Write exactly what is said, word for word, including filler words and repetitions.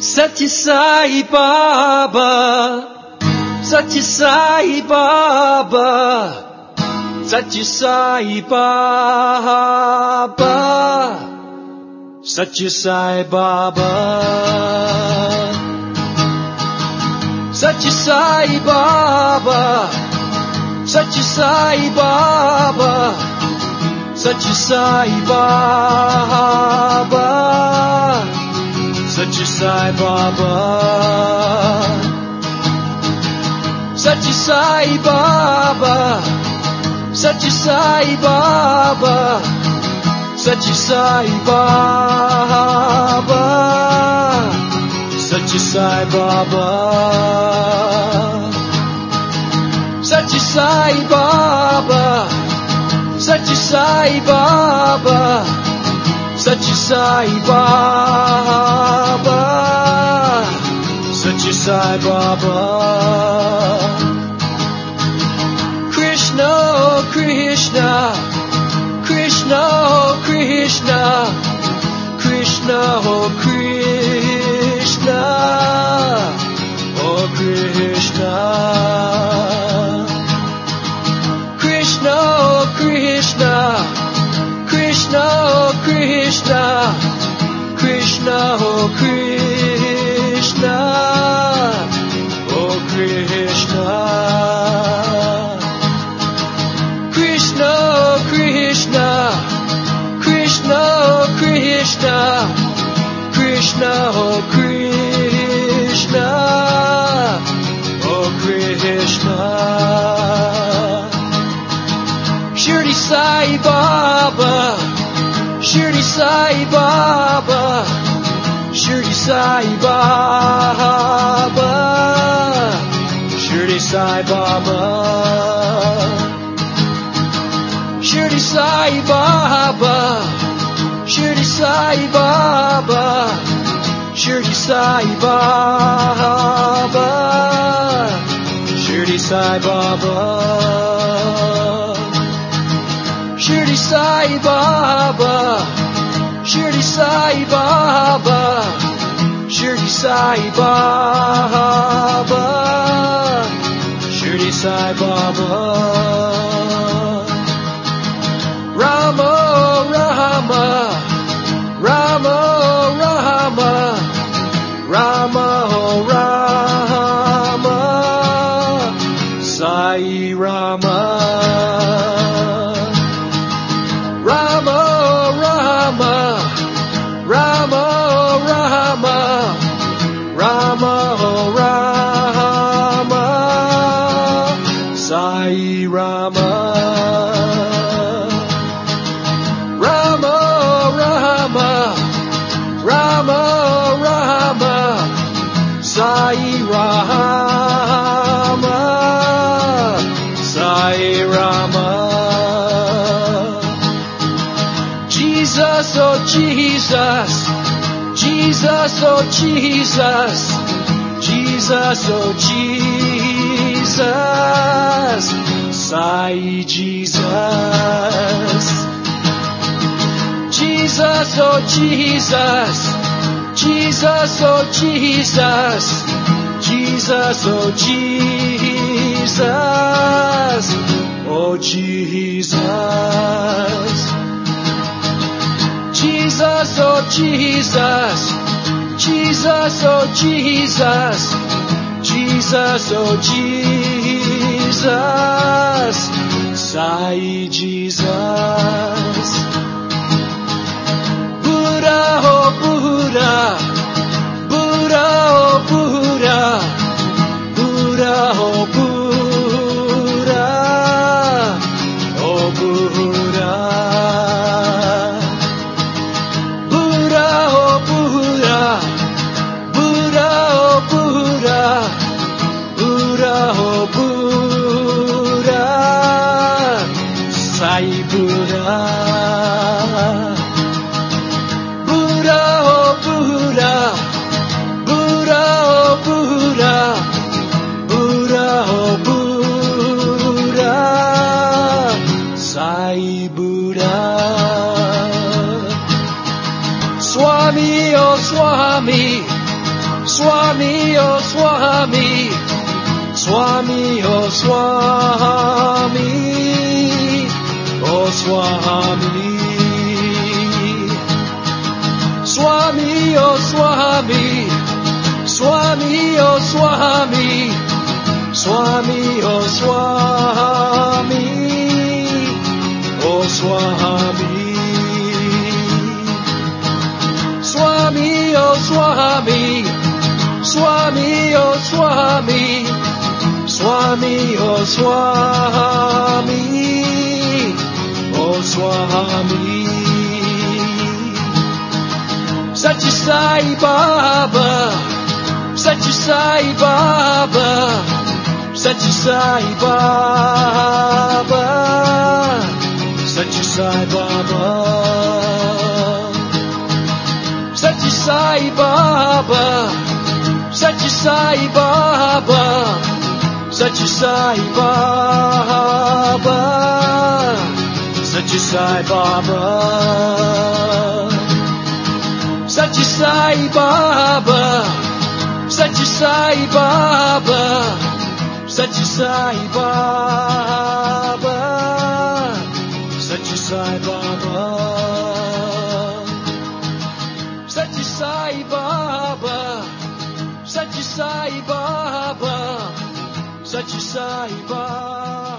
Satya Sai Baba, Satya Sai Baba, Satya Sai Baba, Satya Sai Baba, Satya Sai Baba, Satya Sai Baba, Satya Sai Baba, Satya Sai Baba, Satya Sai Baba, Satya Sai Baba, Satya Sai Baba, Satya Sai Baba, Satya Sai Baba, Satya Sai Baba, Satya Sai Baba, Satya Sai Baba. Krishna, oh Krishna, Krishna, oh Krishna, Krishna, oh Krishna, oh Krishna, Krishna, oh Krishna, Krishna, oh Krishna, Krishna, oh Krishna, oh Krishna, Krishna, oh Krishna, Krishna, oh Krishna, Krishna, oh Krishna, oh Krishna. Shirdi Sai Baba, Shirdi Sai Baba, Shirdi Sai Baba, Shirdi Sai Baba, Shirdi Sai Baba, Shirdi Sai Baba, Shirdi Sai Baba, Shirdi Sai Baba, Shirdi Sai Baba, Shirdi Sai Baba, Shirdi Sai Baba, Shirdi Sai Baba. Rama, Rama, Rama, Rama, Rama, Rama, Sai Rama. Rama, Rama, Rama, Rama, Rama, Rama, Sai Rama. Rama, Rama, Rama, Rama, Sai Rama, Sai Rama. Jesus, oh Jesus, Jesus, oh Jesus, Jesus, oh Jesus, Sai Jesus. Jesus, oh Jesus, Jesus, oh Jesus, Jesus, oh Jesus, oh Jesus. Jesus, oh Jesus, Jesus, oh Jesus, Jesus, oh Jesus, Sai Jesus. Buddha, oh Buddha, Buddha, oh Buddha, Buddha, oh Buddha, oh Buddha. Buddha, oh Buddha, Buddha, oh Buddha, Buddha, oh Buddha, Sai Buddha. Buddha, oh Buddha, Buddha, oh Buddha, Buddha, oh Buddha, Sai Buddha. Swami, oh Swami, Swami, oh Swami, Swami, oh Swami, oh Swami, Swami, oh Swami, Swami, oh Swami, Swami, oh Swami, oh Swami, Swami, oh Swami, Swami, oh Swami, Swami, oh Swami, oh Swami, Satya Sai Baba, Satya Sai Baba, Satya Sai Baba, Satya Sai Baba, Satya Sai Baba, Satya Sai Baba, Satya Sai Baba, Satya Sai Baba, Satya Sai Baba, Satya Sai Baba, Satya Sai Baba, Satya Sai Baba, Satya Sai Baba, Satya Sai Baba, Satya Sai Baba.